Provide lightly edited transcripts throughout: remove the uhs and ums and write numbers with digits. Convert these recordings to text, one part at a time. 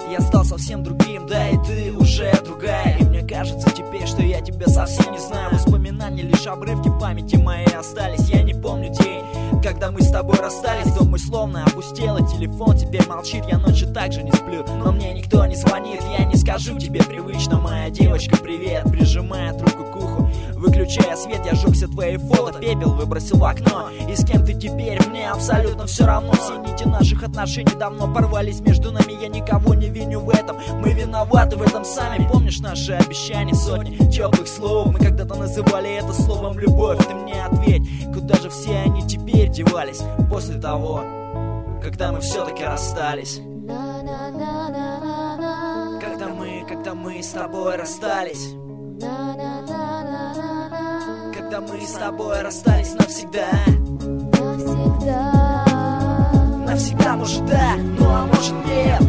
Я стал совсем другим, да и ты уже другая. И мне кажется теперь, что я тебя совсем не знаю. Воспоминания лишь обрывки памяти моей остались. Я не помню день, когда мы с тобой расстались. Дом мой словно опустела, телефон теперь молчит. Я ночью также не сплю, но мне никто не звонит. Я не скажу тебе привычно, моя девочка, привет, прижимая трубку к уху. Выключая свет, я сжег все твои фото, пепел выбросил в окно. И с кем ты теперь, мне абсолютно все равно. Все нити наших отношений давно порвались между нами. Я никого не виню в этом, мы виноваты в этом сами. Помнишь наши обещания, сотни теплых слов? Мы когда-то называли это словом любовь. Ты мне ответь, куда же все они теперь девались после того, когда мы все-таки расстались? Когда мы с тобой расстались. Когда мы с тобой расстались навсегда. Навсегда, может, да, ну а может, нет.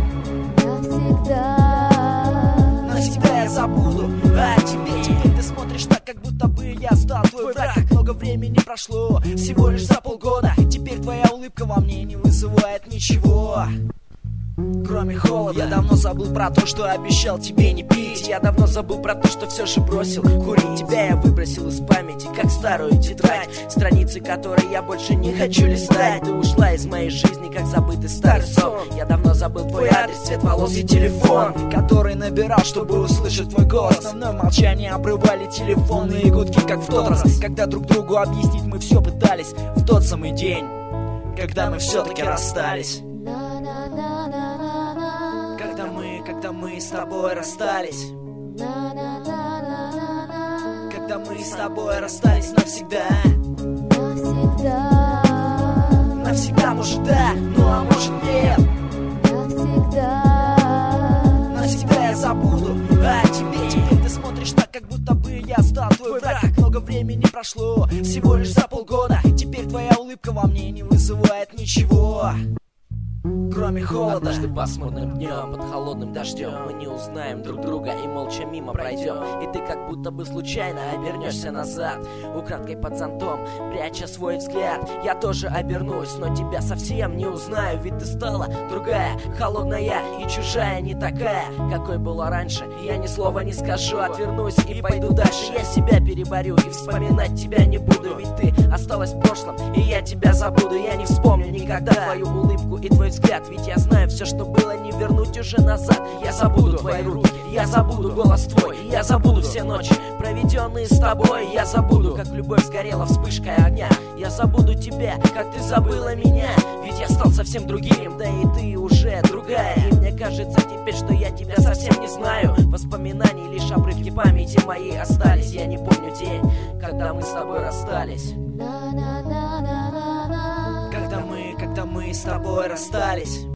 Навсегда я забуду о тебе. Теперь ты смотришь так, как будто бы я стал твой враг. Как много времени прошло, всего лишь за полгода. Теперь твоя улыбка во мне не вызывает ничего, кроме холода. Я давно забыл про то, что обещал тебе не пить. Я давно забыл про то, что все же бросил курить. Тебя я выбросил из памяти, как старую тетрадь, страницы которой я больше не хочу листать. Ты ушла из моей жизни, как забытый старый сон. Я давно забыл твой адрес, цвет волос и телефон, который набирал, чтобы услышать твой голос. Основное молчание обрывали телефонные гудки, как в тот раз, когда друг другу объяснить мы все пытались. В тот самый день, когда мы все-таки расстались. Когда мы с тобой расстались. Когда мы с тобой расстались навсегда. Навсегда, может, да, ну а может, нет. Навсегда я забуду о тебе. Теперь ты смотришь так, как будто бы я стал твой враг. Как много времени прошло, всего лишь за полгода. Теперь твоя улыбка во мне не вызывает ничего, кроме холода. Однажды пасмурным днем, под холодным дождем, мы не узнаем друг друга и молча мимо пройдем. И ты как будто бы случайно обернешься назад, украдкой под зонтом, пряча свой взгляд. Я тоже обернусь, но тебя совсем не узнаю. Ведь ты стала другая, холодная и чужая, не такая, какой была раньше. Я ни слова не скажу, отвернусь и пойду дальше. Я себя переборю и вспоминать тебя не буду. Ведь ты осталась в прошлом, и я тебя забуду. Я не вспомню никогда твою улыбку и твой взгляд. Ведь я знаю, все, что было, не вернуть уже назад. Я забуду твои руки, я забуду голос твой, я забуду все ночи, проведенные с тобой. Я забуду, как любовь сгорела вспышкой огня. Я забуду тебя, как ты забыла меня. Ведь я стал совсем другим, да и ты уже другая. И мне кажется теперь, что я тебя совсем не знаю. Воспоминаний лишь обрывки памяти моей остались. Я не помню день, когда мы с тобой расстались. Когда мы с тобой расстались.